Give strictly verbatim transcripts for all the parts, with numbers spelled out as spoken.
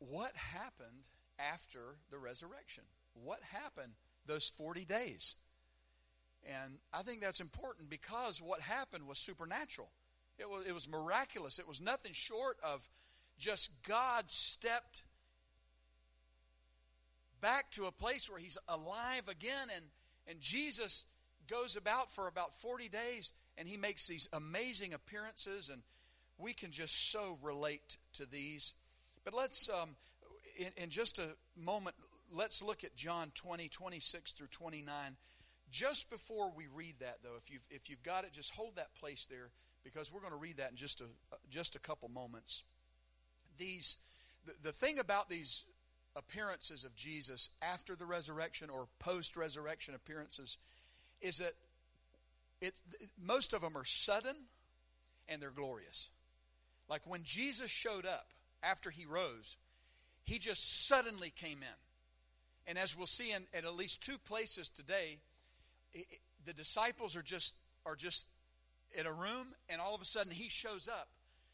what happened after the resurrection? What happened those forty days? And I think that's important because what happened was supernatural. It was, it was miraculous. It was nothing short of just God stepped back to a place where he's alive again, and, and Jesus goes about for about forty days, and he makes these amazing appearances, and we can just so relate to these. But let's, um, in, in just a moment, let's look at John twenty, twenty-six through twenty-nine. Just before we read that, though, if you've, if you've got it, just hold that place there, because we're going to read that in just a, just a couple moments. These, the, the thing about these appearances of Jesus after the resurrection or post-resurrection appearances is that it, most of them are sudden and they're glorious. Like when Jesus showed up after he rose, he just suddenly came in. And as we'll see in, in at least two places today, it, it, the disciples are just are just in a room, and all of a sudden he shows up,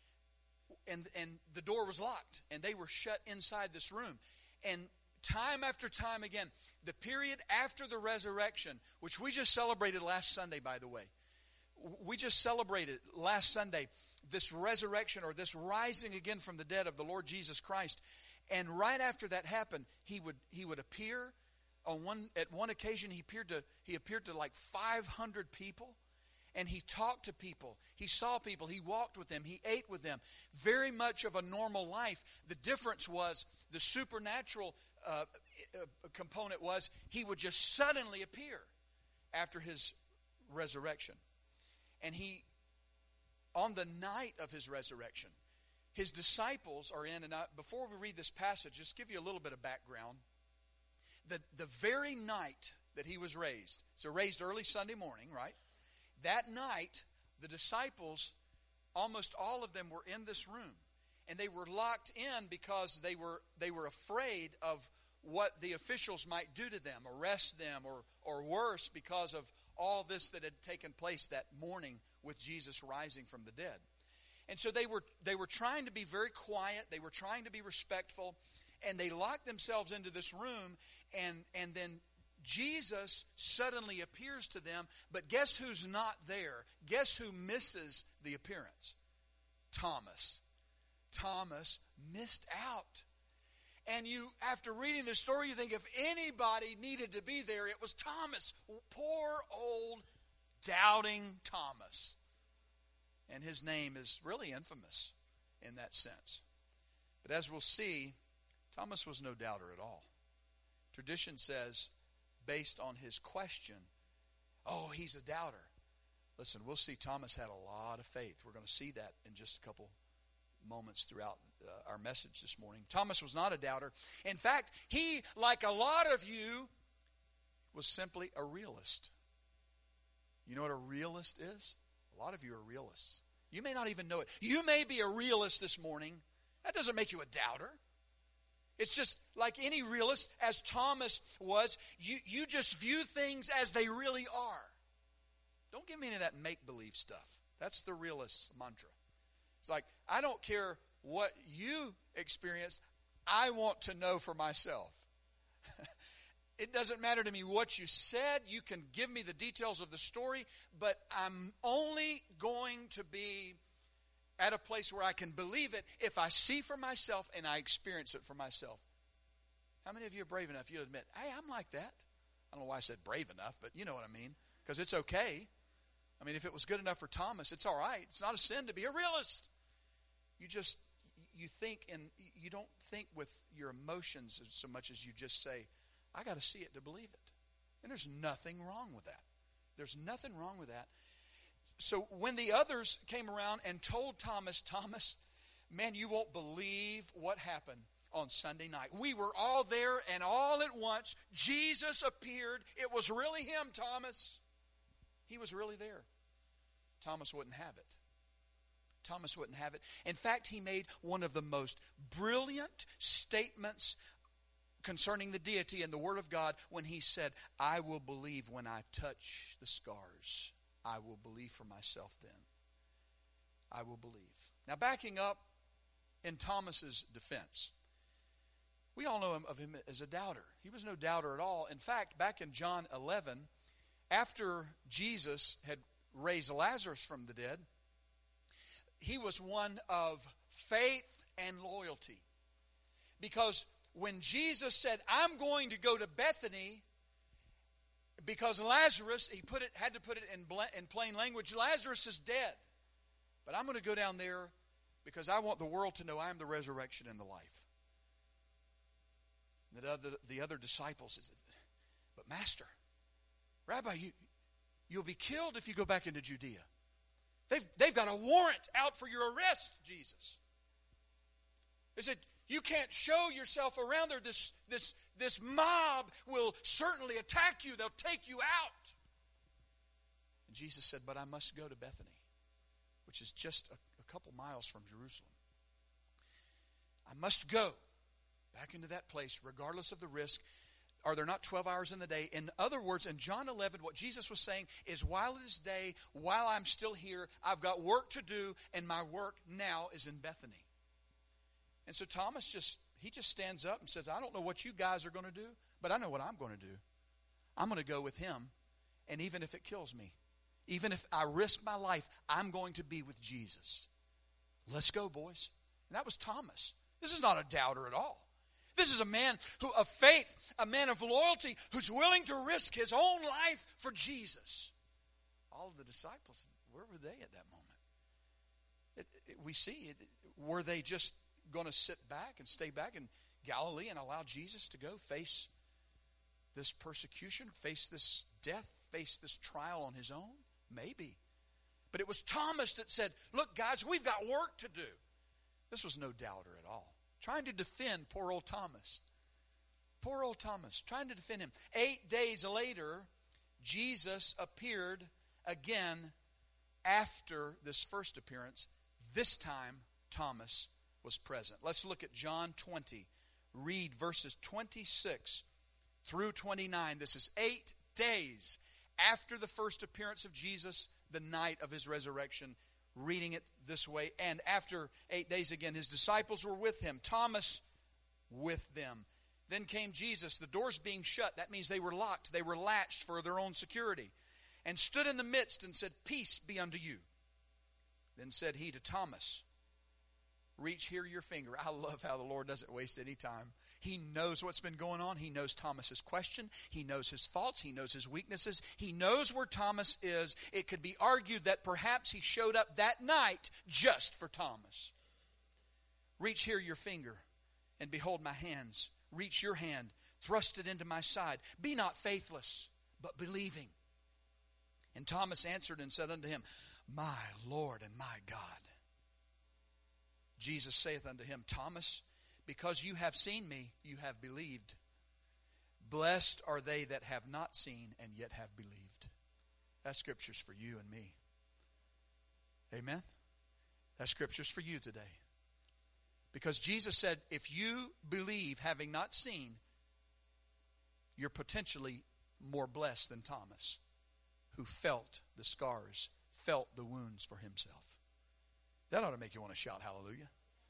and and the door was locked, and they were shut inside this room. And time after time again, the period after the resurrection, which we just celebrated last Sunday, by the way. We just celebrated last Sunday this resurrection, or this rising again from the dead of the Lord Jesus Christ. And right after that happened, he would he would appear on one at one occasion. He appeared to he appeared to like five hundred people, and he talked to people. He saw people. He walked with them. He ate with them. Very much of a normal life. The difference was the supernatural uh, component was he would just suddenly appear after his resurrection, and he on the night of his resurrection. His disciples are in, and I, before we read this passage, just give you a little bit of background. The, the very night that he was raised, so raised early Sunday morning, right? That night, the disciples, almost all of them were in this room. And they were locked in because they were they were afraid of what the officials might do to them, arrest them, or, or worse, because of all this that had taken place that morning with Jesus rising from the dead. And so they were they were trying to be very quiet. They were trying to be respectful. And they locked themselves into this room. And, and then Jesus suddenly appears to them. But guess who's not there? Guess who misses the appearance? Thomas. Thomas missed out. And you, after reading the story, you think if anybody needed to be there, it was Thomas. Poor old doubting Thomas. And his name is really infamous in that sense. But as we'll see, Thomas was no doubter at all. Tradition says, based on his question, oh, he's a doubter. Listen, we'll see Thomas had a lot of faith. We're going to see that in just a couple moments throughout uh, our message this morning. Thomas was not a doubter. In fact, he, like a lot of you, was simply a realist. You know what a realist is? A lot of you are realists. You may not even know it. You may be a realist this morning. That doesn't make you a doubter. It's just like any realist, as Thomas was, you, you just view things as they really are. Don't give me any of that make-believe stuff. That's the realist mantra. It's like, I don't care what you experienced. I want to know for myself. It doesn't matter to me what you said. You can give me the details of the story, but I'm only going to be at a place where I can believe it if I see for myself and I experience it for myself. How many of you are brave enough? You'll admit, hey, I'm like that. I don't know why I said brave enough, but you know what I mean. Because it's okay. I mean, if it was good enough for Thomas, it's all right. It's not a sin to be a realist. You just, you think, and you don't think with your emotions so much as you just say, I got to see it to believe it. And there's nothing wrong with that. There's nothing wrong with that. So when the others came around and told Thomas, Thomas, man, you won't believe what happened on Sunday night. We were all there, and all at once, Jesus appeared. It was really him, Thomas. He was really there. Thomas wouldn't have it. Thomas wouldn't have it. In fact, he made one of the most brilliant statements concerning the deity and the Word of God when he said, I will believe when I touch the scars. I will believe for myself then. I will believe. Now, backing up in Thomas's defense, We all know him, of him as a doubter. He was no doubter at all. In fact, back in John eleven, after Jesus had raised Lazarus from the dead, he was one of faith and loyalty. Because when Jesus said, I'm going to go to Bethany, because Lazarus, he put it, had to put it in, in plain language, Lazarus is dead. But I'm going to go down there because I want the world to know I am the resurrection and the life. The other, the other disciples said, but Master, Rabbi, you, you'll be killed if you go back into Judea. They've, they've got a warrant out for your arrest, Jesus. They said, you can't show yourself around there. This, this, this mob will certainly attack you. They'll take you out. And Jesus said, but I must go to Bethany, which is just a, a couple miles from Jerusalem. I must go back into that place, regardless of the risk. Are there not twelve hours in the day? In other words, in John eleven, what Jesus was saying is, while it is day, while I'm still here, I've got work to do, and my work now is in Bethany. And so Thomas just, he just stands up and says, I don't know what you guys are going to do, but I know what I'm going to do. I'm going to go with him, and even if it kills me, even if I risk my life, I'm going to be with Jesus. Let's go, boys. And that was Thomas. This is not a doubter at all. This is a man who of faith, a man of loyalty, who's willing to risk his own life for Jesus. All of the disciples, where were they at that moment? It, it, we see, it, were they just going to sit back and stay back in Galilee and allow Jesus to go face this persecution, face this death, face this trial on his own? Maybe. But it was Thomas that said, look, guys, we've got work to do. This was no doubter at all. Trying to defend poor old Thomas. Poor old Thomas, trying to defend him. Eight days later, Jesus appeared again after this first appearance. This time, Thomas was present. Let's look at John twenty. Read verses twenty-six through twenty-nine. This is eight days after the first appearance of Jesus, the night of his resurrection. Reading it this way. And after eight days again, his disciples were with him. Thomas with them. Then came Jesus, the doors being shut. That means they were locked. They were latched for their own security. And stood in the midst and said, peace be unto you. Then said he to Thomas, reach here your finger. I love how the Lord doesn't waste any time. He knows what's been going on. He knows Thomas's question. He knows his faults. He knows his weaknesses. He knows where Thomas is. It could be argued that perhaps he showed up that night just for Thomas. Reach here your finger and behold my hands. Reach your hand, thrust it into my side. Be not faithless, but believing. And Thomas answered and said unto him, my Lord and my God. Jesus saith unto him, Thomas, because you have seen me, you have believed. Blessed are they that have not seen and yet have believed. That scripture's for you and me. Amen? That scripture's for you today. Because Jesus said, if you believe having not seen, you're potentially more blessed than Thomas, who felt the scars, felt the wounds for himself. That ought to make you want to shout hallelujah.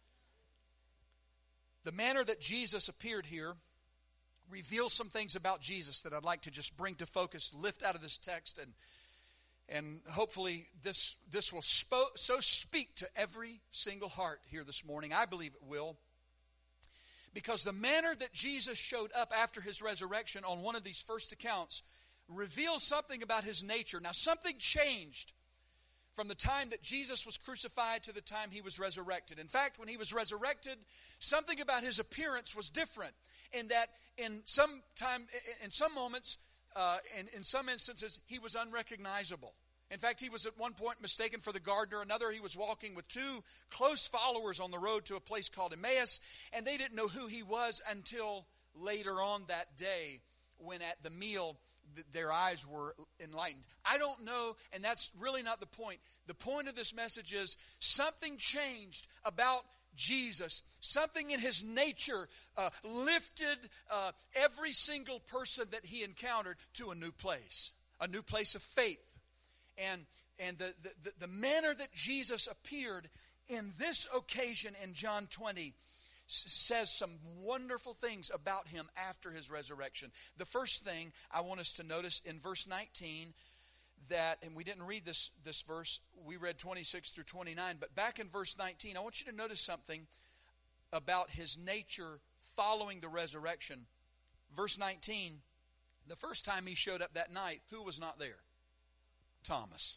The manner that Jesus appeared here reveals some things about Jesus that I'd like to just bring to focus, lift out of this text, and and hopefully this this will spo- so speak to every single heart here this morning. I believe it will. Because the manner that Jesus showed up after his resurrection on one of these first accounts reveals something about his nature. Now, something changed from the time that Jesus was crucified to the time he was resurrected. In fact, when he was resurrected, something about his appearance was different. In that, in some time, in some moments, uh, in, in some instances, he was unrecognizable. In fact, he was at one point mistaken for the gardener. Another, he was walking with two close followers on the road to a place called Emmaus, and they didn't know who he was until later on that day, when at the meal their eyes were enlightened. I don't know, and that's really not the point. The point of this message is something changed about Jesus. Something in his nature uh, lifted uh, every single person that he encountered to a new place, a new place of faith. And and the, the, the manner that Jesus appeared in this occasion in John twenty says some wonderful things about him after his resurrection. The first thing I want us to notice in verse nineteen, that, and we didn't read this, this verse, we read twenty-six through twenty-nine, but back in verse nineteen, I want you to notice something about his nature following the resurrection. Verse nineteen, the first time he showed up that night, who was not there? Thomas.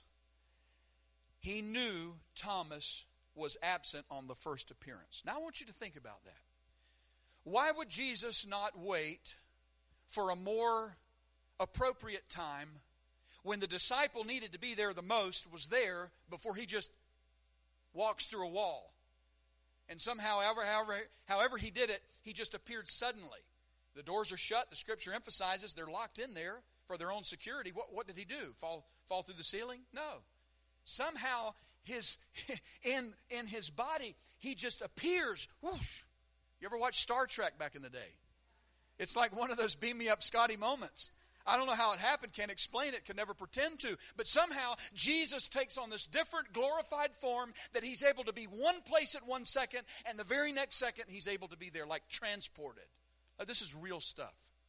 He knew Thomas was absent on the first appearance. Now I want you to think about that. Why would Jesus not wait for a more appropriate time when the disciple needed to be there the most was there before he just walks through a wall? And somehow, however, however, however he did it, he just appeared suddenly. The doors are shut. The Scripture emphasizes they're locked in there for their own security. What, what did he do? Fall, fall through the ceiling? No. Somehow, his in in his body, he just appears. Whoosh. You ever watch Star Trek back in the day? It's like one of those beam me up Scotty moments. I don't know how it happened, can't explain it, can never pretend to. But somehow, Jesus takes on this different glorified form that he's able to be one place at one second, and the very next second, he's able to be there, like transported. Uh, this is real stuff.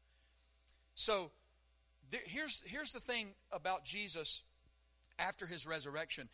So, there, here's, here's the thing about Jesus after his resurrection.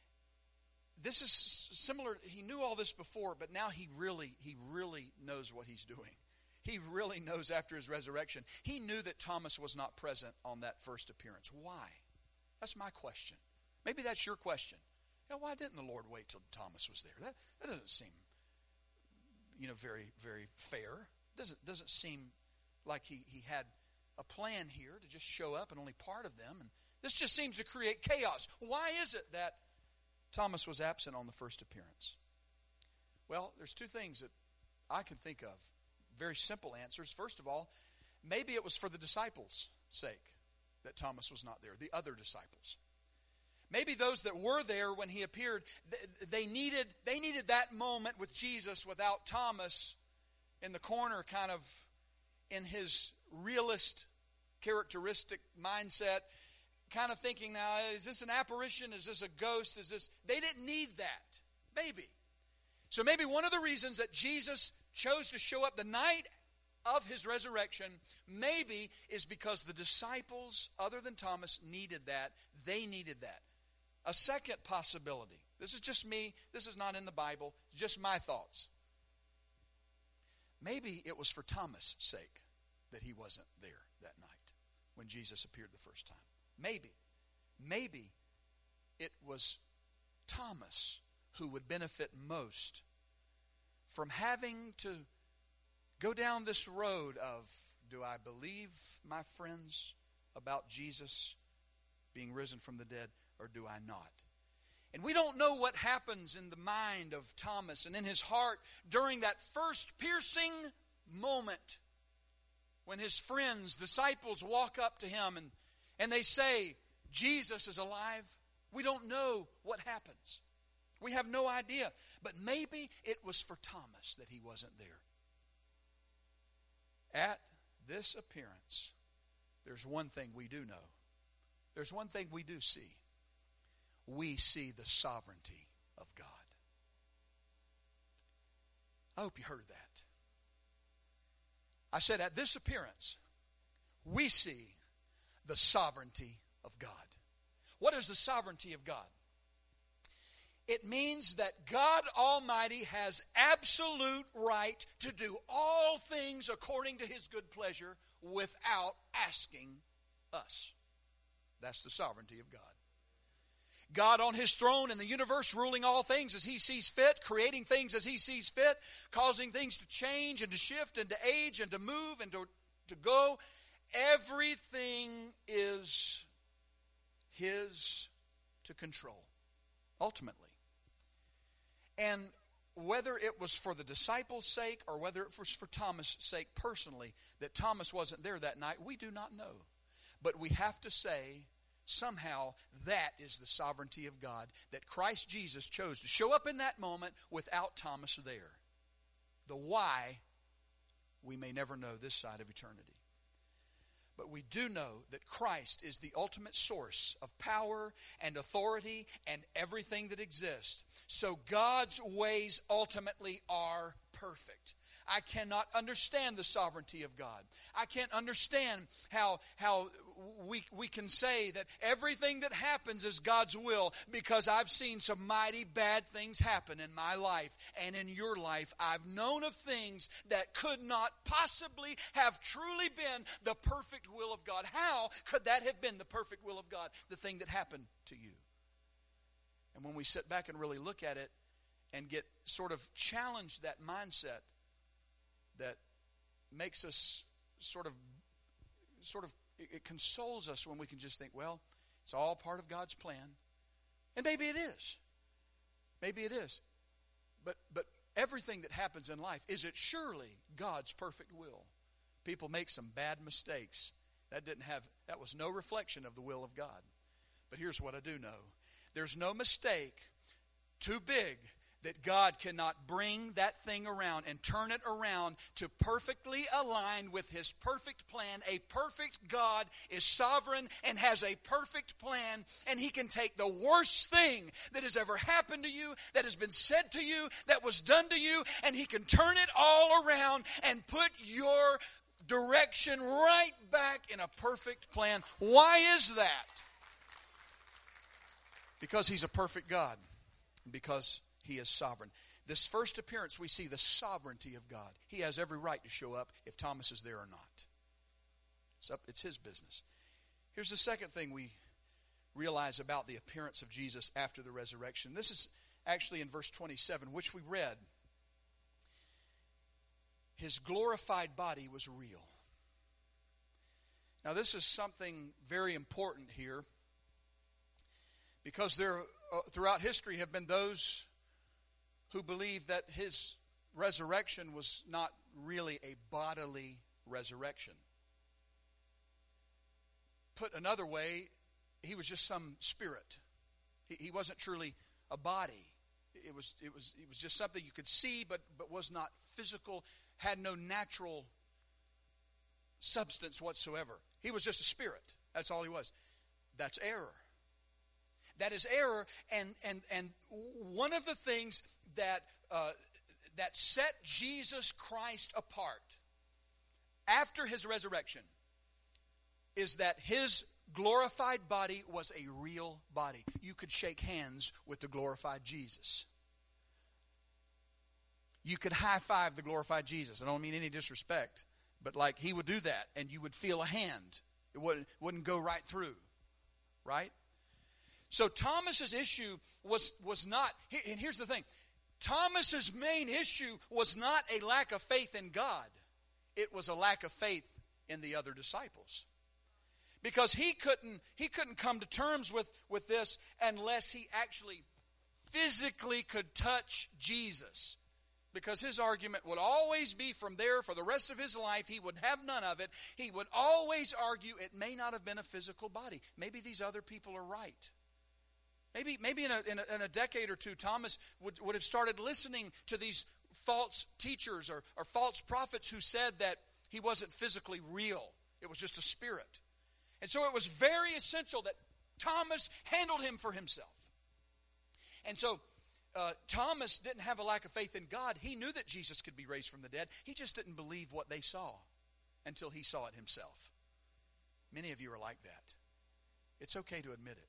This is similar, he knew all this before, but now he really, he really knows what he's doing. He really knows after his resurrection. He knew that Thomas was not present on that first appearance. Why? That's my question. Maybe that's your question. You know, why didn't the Lord wait till Thomas was there? That, that doesn't seem, you know, very, very fair. Doesn't doesn't seem like he, he had a plan here to just show up and only part of them. And this just seems to create chaos. Why is it that Thomas was absent on the first appearance? Well, there's two things that I can think of. Very simple answers. First of all, maybe it was for the disciples' sake that Thomas was not there, the other disciples. Maybe those that were there when he appeared, they needed, they needed that moment with Jesus without Thomas in the corner, kind of in his realist, characteristic mindset, kind of thinking, now, is this an apparition? Is this a ghost? Is this... They didn't need that. Maybe. So maybe one of the reasons that Jesus chose to show up the night of his resurrection, maybe is because the disciples, other than Thomas, needed that. They needed that. A second possibility. This is just me. This is not in the Bible. Just my thoughts. Maybe it was for Thomas' sake that he wasn't there that night when Jesus appeared the first time. Maybe. Maybe it was Thomas who would benefit most from having to go down this road of, do I believe, my friends, about Jesus being risen from the dead, or do I not? And we don't know what happens in the mind of Thomas and in his heart during that first piercing moment when his friends, disciples, walk up to him and, and they say, Jesus is alive. We don't know what happens. We have no idea. But maybe it was for Thomas that he wasn't there. At this appearance, there's one thing we do know. There's one thing we do see. We see the sovereignty of God. I hope you heard that. I said at this appearance, we see the sovereignty of God. What is the sovereignty of God? It means that God Almighty has absolute right to do all things according to His good pleasure without asking us. That's the sovereignty of God. God on His throne in the universe, ruling all things as He sees fit, creating things as He sees fit, causing things to change and to shift and to age and to move and to, to go. Everything is His to control, ultimately. And whether it was for the disciples' sake or whether it was for Thomas' sake personally, that Thomas wasn't there that night, we do not know. But we have to say, somehow, that is the sovereignty of God, that Christ Jesus chose to show up in that moment without Thomas there. The why, we may never know this side of eternity. But we do know that Christ is the ultimate source of power and authority and everything that exists. So God's ways ultimately are perfect. I cannot understand the sovereignty of God. I can't understand how, how we, we can say that everything that happens is God's will, because I've seen some mighty bad things happen in my life and in your life. I've known of things that could not possibly have truly been the perfect will of God. How could that have been the perfect will of God, the thing that happened to you? And when we sit back and really look at it and get sort of challenged that mindset that makes us sort of, sort of, it consoles us when we can just think, well, it's all part of God's plan. And maybe it is. Maybe it is. But, but everything that happens in life, is it surely God's perfect will? People make some bad mistakes. That didn't have, that was no reflection of the will of God. But here's what I do know. There's no mistake too big that God cannot bring that thing around and turn it around to perfectly align with His perfect plan. A perfect God is sovereign and has a perfect plan, and He can take the worst thing that has ever happened to you, that has been said to you, that was done to you, and He can turn it all around and put your direction right back in a perfect plan. Why is that? Because He's a perfect God. Because He is sovereign. This first appearance, we see the sovereignty of God. He has every right to show up if Thomas is there or not. It's up, it's His business. Here's the second thing we realize about the appearance of Jesus after the resurrection. This is actually in verse twenty-seven, which we read. His glorified body was real. Now, this is something very important here, because there, uh, throughout history, have been those who believe that His resurrection was not really a bodily resurrection. Put another way, He was just some spirit. He, he wasn't truly a body. It was, it was, it was just something you could see, but, but was not physical, had no natural substance whatsoever. He was just a spirit. That's all He was. That's error. That is error, and and and one of the things that uh, that set Jesus Christ apart after His resurrection is that His glorified body was a real body. You could shake hands with the glorified Jesus. You could high-five the glorified Jesus. I don't mean any disrespect, but like He would do that, and you would feel a hand. It wouldn't, wouldn't go right through, right? So Thomas's issue was, was not, and here's the thing, Thomas's main issue was not a lack of faith in God. It was a lack of faith in the other disciples. Because he couldn't, he couldn't come to terms with, with this unless he actually physically could touch Jesus. Because his argument would always be from there for the rest of his life. He would have none of it. He would always argue it may not have been a physical body. Maybe these other people are right. Maybe maybe in a, in a, in a decade or two, Thomas would, would have started listening to these false teachers or, or false prophets who said that He wasn't physically real. It was just a spirit. And so it was very essential that Thomas handled Him for himself. And so uh, Thomas didn't have a lack of faith in God. He knew that Jesus could be raised from the dead. He just didn't believe what they saw until he saw it himself. Many of you are like that. It's okay to admit it.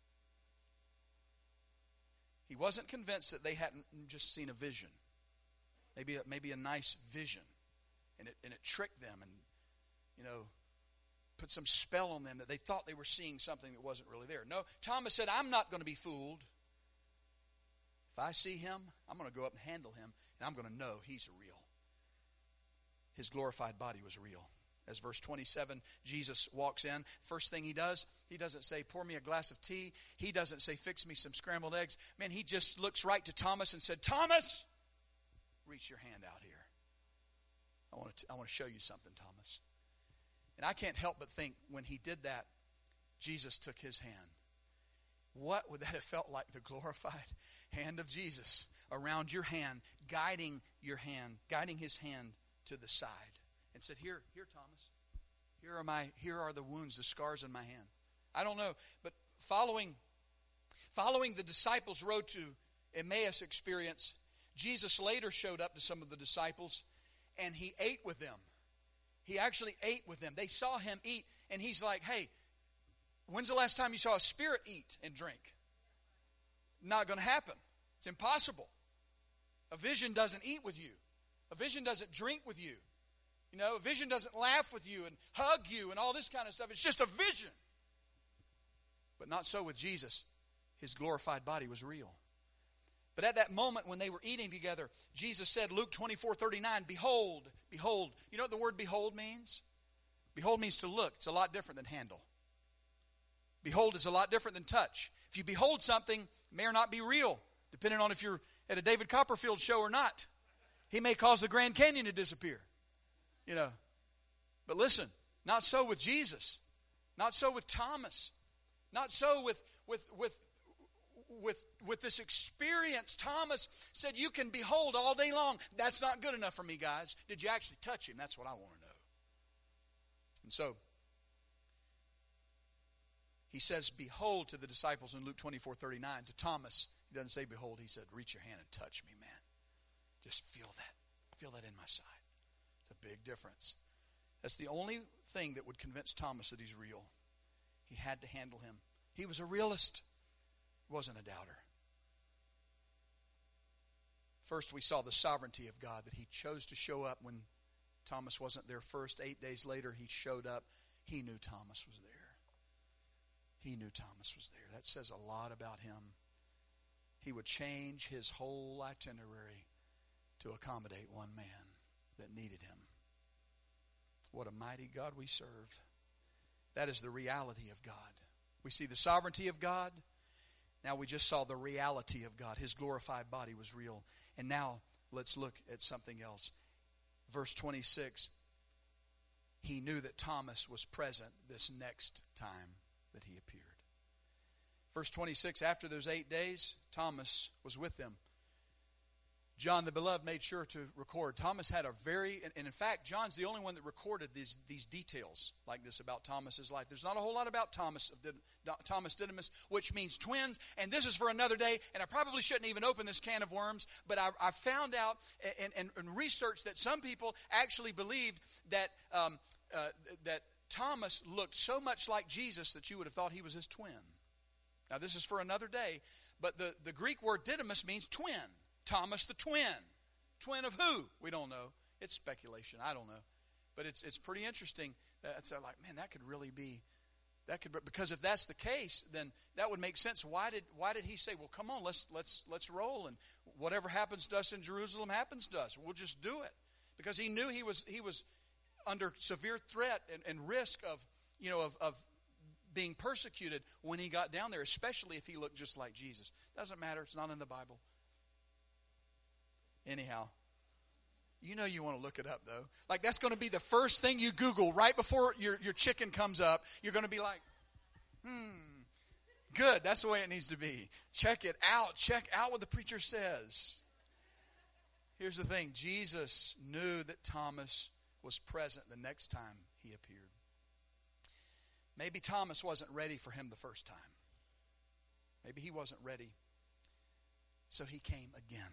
He wasn't convinced that they hadn't just seen a vision. Maybe a, maybe a nice vision. And it, and it tricked them and, you know, put some spell on them that they thought they were seeing something that wasn't really there. No, Thomas said, I'm not going to be fooled. If I see Him, I'm going to go up and handle Him, and I'm going to know He's real. His glorified body was real. As verse twenty-seven, Jesus walks in. First thing He does, He doesn't say, pour me a glass of tea. He doesn't say, fix me some scrambled eggs. Man, He just looks right to Thomas and said, Thomas, reach your hand out here. I want to, I want to show you something, Thomas. And I can't help but think when He did that, Jesus took His hand. What would that have felt like, the glorified hand of Jesus around your hand, guiding your hand, guiding His hand to the side. And said, here, here, Thomas, here are my, here are the wounds, the scars in my hand. I don't know, but following, following the disciples' road to Emmaus experience, Jesus later showed up to some of the disciples, and he ate with them. He actually ate with them. They saw him eat, and he's like, hey, when's the last time you saw a spirit eat and drink? Not going to happen. It's impossible. A vision doesn't eat with you. A vision doesn't drink with you. You know, a vision doesn't laugh with you and hug you and all this kind of stuff. It's just a vision. But not so with Jesus. His glorified body was real. But at that moment when they were eating together, Jesus said, Luke twenty-four thirty-nine, behold, behold. You know what the word behold means? Behold means to look. It's a lot different than handle. Behold is a lot different than touch. If you behold something, it may or not be real, depending on if you're at a David Copperfield show or not. He may cause the Grand Canyon to disappear. You know. But listen, not so with Jesus. Not so with Thomas. Not so with with with with with this experience. Thomas said, you can behold all day long. That's not good enough for me, guys. Did you actually touch him? That's what I want to know. And so he says, behold to the disciples in Luke twenty-four thirty-nine. To Thomas, he doesn't say behold. He said, reach your hand and touch me, man. Just feel that. Feel that in my side. It's a big difference. That's the only thing that would convince Thomas that he's real. He had to handle him. He was a realist. He wasn't a doubter. First, we saw the sovereignty of God, that he chose to show up when Thomas wasn't there first. Eight days later, he showed up. He knew Thomas was there. He knew Thomas was there. That says a lot about him. He would change his whole itinerary to accommodate one man that needed him. What a mighty God we serve. That is the reality of God. We see the sovereignty of God. Now we just saw the reality of God. His glorified body was real. And now let's look at something else. Verse twenty-six. He knew that Thomas was present this next time that he appeared. Verse twenty-six, after those eight days, Thomas was with them. John the Beloved made sure to record. Thomas had a very, and in fact, John's the only one that recorded these, these details like this about Thomas's life. There's not a whole lot about Thomas, Thomas Didymus, which means twins, and this is for another day, and I probably shouldn't even open this can of worms, but I, I found out and, and, and researched that some people actually believed that, um, uh, that Thomas looked so much like Jesus that you would have thought he was his twin. Now, this is for another day, but the, the Greek word Didymus means twin. Thomas the twin. Twin of who? We don't know. It's speculation. I don't know. But it's it's pretty interesting. It's like, man, that could really be, that could, because if that's the case, then that would make sense. Why did why did he say, well, come on, let's let's let's roll, and whatever happens to us in Jerusalem happens to us. We'll just do it. Because he knew he was he was under severe threat and, and risk of, you know, of, of being persecuted when he got down there, especially if he looked just like Jesus. Doesn't matter. It's not in the Bible. Anyhow, you know you want to look it up, though. Like, that's going to be the first thing you Google right before your, your chicken comes up. You're going to be like, hmm, good. That's the way it needs to be. Check it out. Check out what the preacher says. Here's the thing. Jesus knew that Thomas was present the next time he appeared. Maybe Thomas wasn't ready for him the first time. Maybe he wasn't ready. So he came again.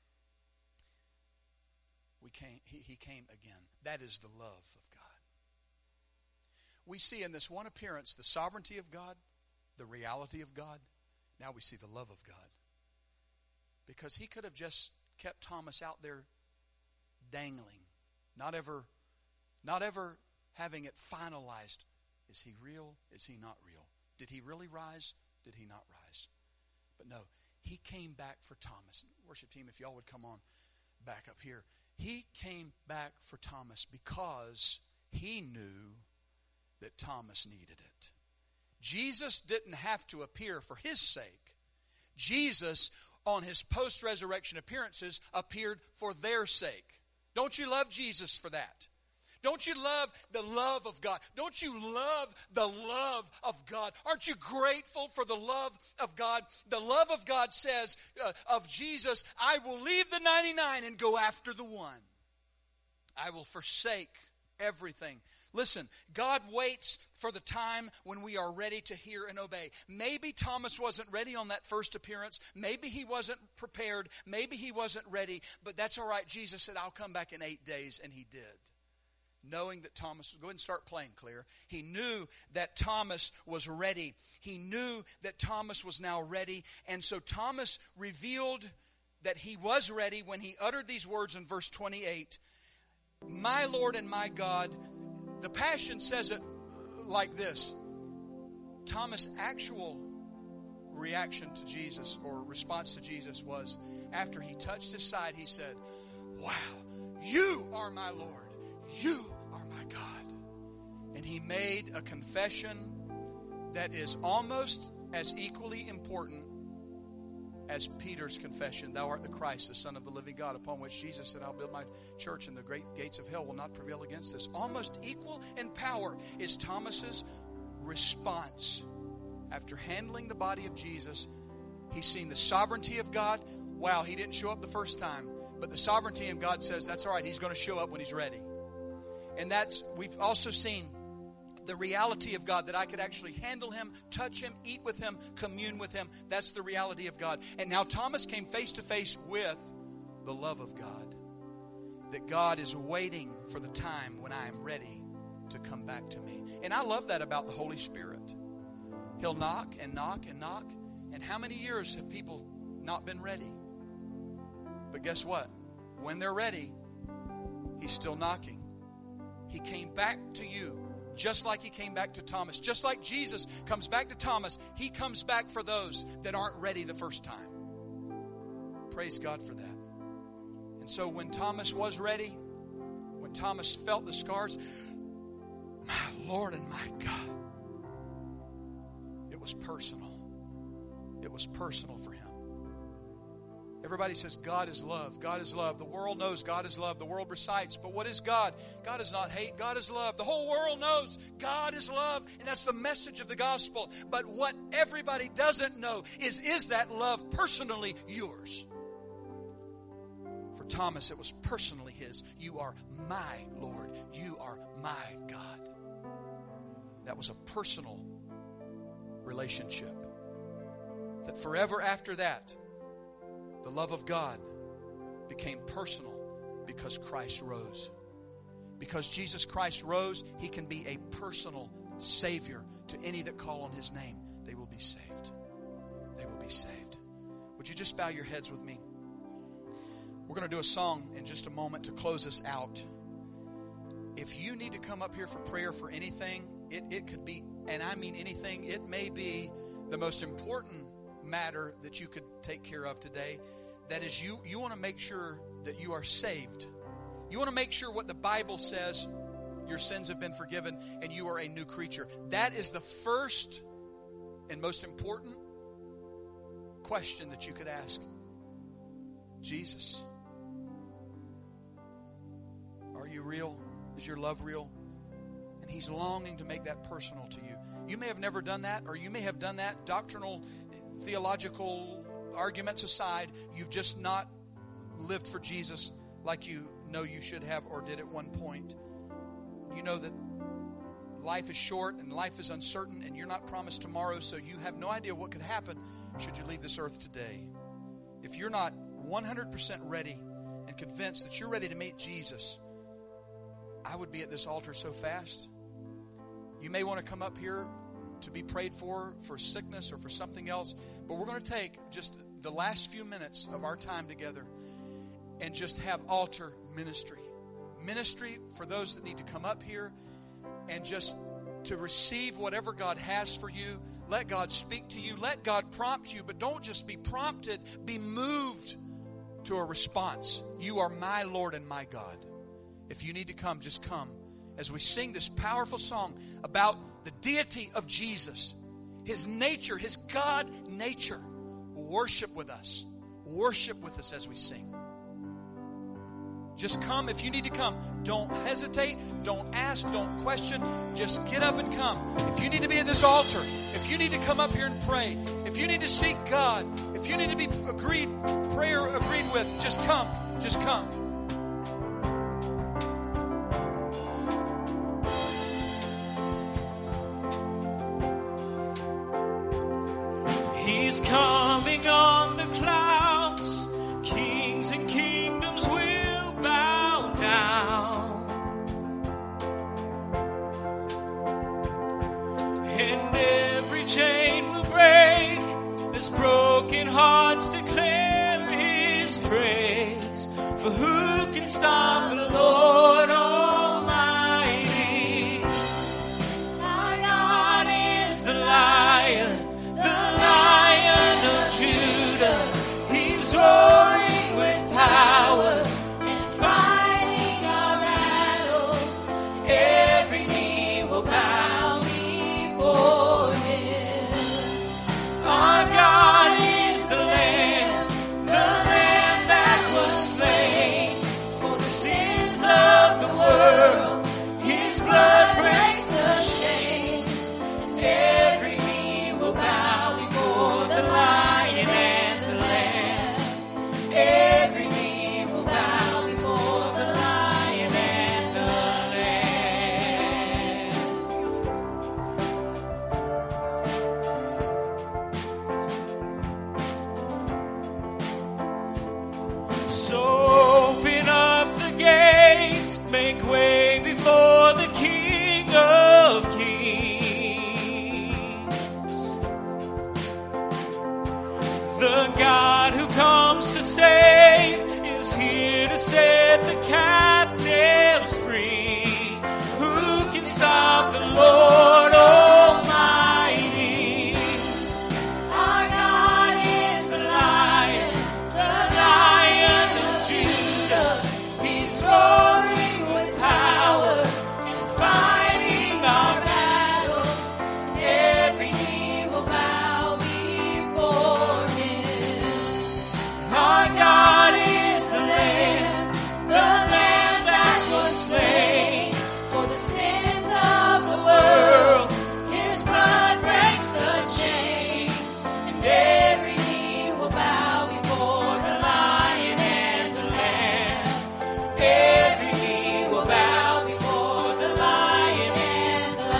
We came, he, he came again. That is the love of God. We see in this one appearance the sovereignty of God, the reality of God. Now we see the love of God. Because he could have just kept Thomas out there dangling, not ever, not ever having it finalized. Is he real? Is he not real? Did he really rise? Did he not rise? But no, he came back for Thomas. Worship team, if y'all would come on back up here. He came back for Thomas because he knew that Thomas needed it. Jesus didn't have to appear for his sake. Jesus, on his post-resurrection appearances, appeared for their sake. Don't you love Jesus for that? Don't you love the love of God? Don't you love the love of God? Aren't you grateful for the love of God? The love of God says uh, of Jesus, I will leave the ninety-nine and go after the one. I will forsake everything. Listen, God waits for the time when we are ready to hear and obey. Maybe Thomas wasn't ready on that first appearance. Maybe he wasn't prepared. Maybe he wasn't ready. But that's all right. Jesus said, I'll come back in eight days. And he did. Knowing that Thomas, go ahead and start playing, Clear. He knew that Thomas was ready. He knew that Thomas was now ready. And so Thomas revealed that he was ready when he uttered these words in verse twenty-eight. My Lord and my God. The Passion says it like this. Thomas' actual reaction to Jesus or response to Jesus was, after he touched his side, he said, wow, you are my Lord. You are my God. And he made a confession that is almost as equally important as Peter's confession, thou art the Christ, the Son of the living God, upon which Jesus said, I'll build my church and the great gates of hell will not prevail against this. Almost equal in power is Thomas's response. After handling the body of Jesus, he's seen the sovereignty of God. Wow, he didn't show up the first time, but the sovereignty of God says, that's all right, he's going to show up when he's ready. And that's, we've also seen the reality of God, that I could actually handle him, touch him, eat with him, commune with him. That's the reality of God. And now Thomas came face to face with the love of God. That God is waiting for the time when I am ready to come back to me. And I love that about the Holy Spirit. He'll knock and knock and knock. And how many years have people not been ready? But guess what? When they're ready, he's still knocking. He came back to you. Just like he came back to Thomas. Just like Jesus comes back to Thomas, he comes back for those that aren't ready the first time. Praise God for that. And so when Thomas was ready, when Thomas felt the scars, my Lord and my God, it was personal. It was personal for him. Everybody says God is love. God is love. The world knows God is love. The world recites. But what is God? God is not hate. God is love. The whole world knows God is love. And that's the message of the gospel. But what everybody doesn't know is, is that love personally yours? For Thomas, it was personally his. You are my Lord. You are my God. That was a personal relationship. That forever after that, the love of God became personal because Christ rose. Because Jesus Christ rose, he can be a personal Savior to any that call on his name. They will be saved. They will be saved. Would you just bow your heads with me? We're going to do a song in just a moment to close us out. If you need to come up here for prayer for anything, it, it could be, and I mean anything, it may be the most important matter that you could take care of today. That is, you you want to make sure that you are saved. You want to make sure what the Bible says, your sins have been forgiven and you are a new creature. That is the first and most important question that you could ask. Jesus, are you real? Is your love real? And he's longing to make that personal to you. You may have never done that, or you may have done that doctrinal, theological arguments aside. You've just not lived for Jesus like you know you should have or did at one point. You know that life is short and life is uncertain and you're not promised tomorrow, so you have no idea what could happen should you leave this earth today. If you're not one hundred percent ready and convinced that you're ready to meet Jesus, I would be at this altar so fast. You may want to come up here to be prayed for, for sickness or for something else. But we're going to take just the last few minutes of our time together and just have altar ministry. Ministry for those that need to come up here and just to receive whatever God has for you. Let God speak to you. Let God prompt you. But don't just be prompted. Be moved to a response. You are my Lord and my God. If you need to come, just come. As we sing this powerful song about the deity of Jesus, his nature, his God nature. Worship with us. Worship with us as we sing. Just come if you need to come. Don't hesitate. Don't ask. Don't question. Just get up and come. If you need to be at this altar, if you need to come up here and pray, if you need to seek God, if you need to be agreed, prayer agreed with, just come. Just come. He's coming on the clouds. Kings and kingdoms will bow down. And every chain will break as broken hearts declare His praise. For who can stop the Lord Almighty? Our God is the Lion, the Lion of Judah. He's roaring with power and fighting our battles. Every knee will bow before Him. Our God is the Lamb, the Lamb that was slain for the sins of the world. His blood breaks the chains, and every knee will bow before the Lion and the Lamb. Every knee will bow before the Lion and the Lamb. So open up the gates, make way before the King of Kings. The God who comes to save is here to set the captives free. Who can stop the Lord Almighty? Our God is the Lion, the Lion of Judah. He's roaring with power and fighting our battles. Every knee will bow before Him. Our God is the Lamb, the Lamb that was slain for the sins of the world. His blood breaks the chains, and every knee will bow before the Lion and the Lamb. Every knee will bow before the Lion and the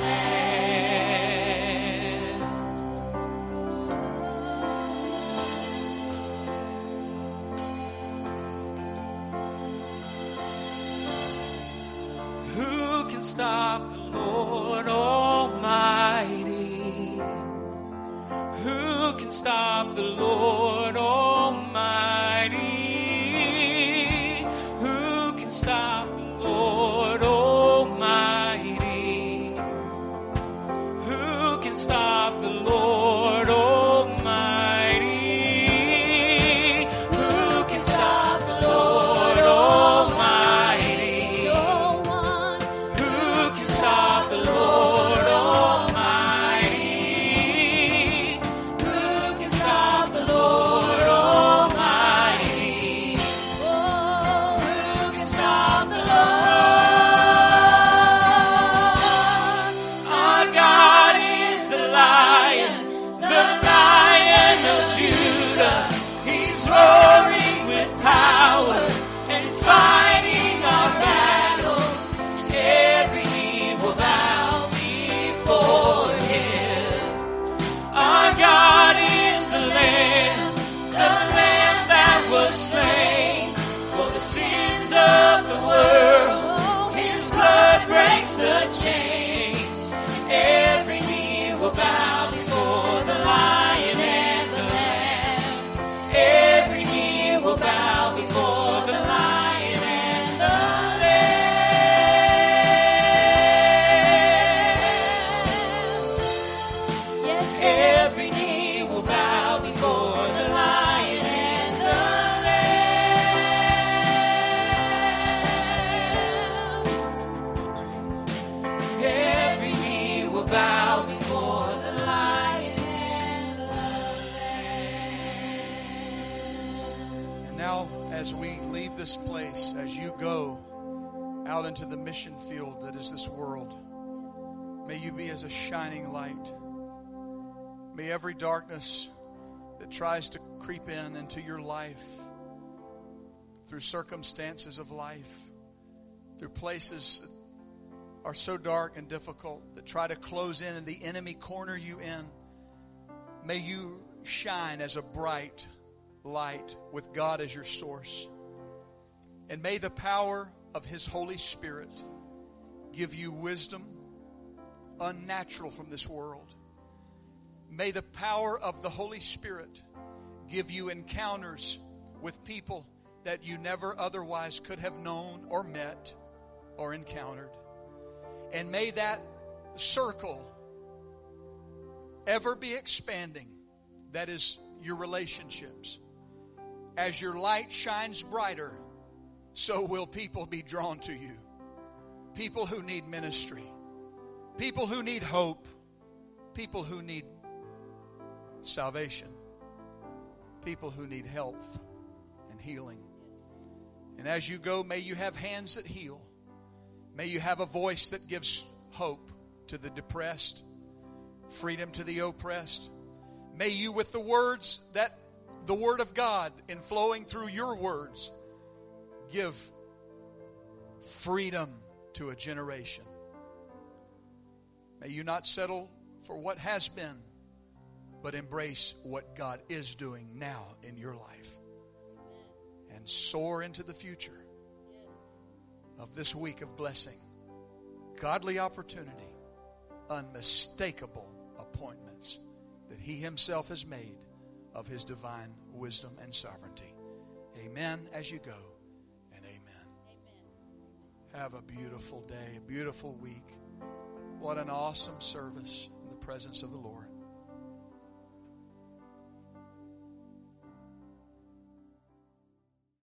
Lamb. Who can stop the Lord Almighty? Who can stop the Lord Almighty? Who can stop the Lord Almighty? Who can stop the Lord Almighty? Who can stop the Lord Almighty? Who can stop the Lord Almighty? Who can stop the Lord Almighty? Oh, who can stop the Lord? Our God is the Lion, the Lion of Judah. He's roaring with power and fighting our battles, and every knee will bow before Him. Our God is the Lamb, the Lamb that was slain for the sins of the world. His blood breaks the chains, and every knee will bow before the Lion and the Lamb. Every knee will bow before the Lion and the Lamb. Yes, every knee will bow before the Lion and the Lamb. Every knee will bow before the Lion and the Lamb. And now, as we leave this place, as you go out into the mission field that is this world, may you be as a shining light. May every darkness that tries to creep in into your life through circumstances of life, through places that are so dark and difficult that try to close in and the enemy corner you in, may you shine as a bright light with God as your source. And may the power of His Holy Spirit give you wisdom unnatural from this world. May the power of the Holy Spirit give you encounters with people that you never otherwise could have known or met or encountered. And may that circle ever be expanding. That is your relationships. As your light shines brighter, so will people be drawn to you. People who need ministry. People who need hope. People who need salvation. People who need health and healing. And as you go, may you have hands that heal. May you have a voice that gives hope to the depressed, freedom to the oppressed. May you, with the words that the Word of God, in flowing through your words, give freedom to a generation. May you not settle for what has been, but embrace what God is doing now in your life. And soar into the future of this week of blessing, godly opportunity, unmistakable appointments that He Himself has made of His divine wisdom and sovereignty. Amen as you go, and amen. Amen. Have a beautiful day, a beautiful week. What an awesome service in the presence of the Lord.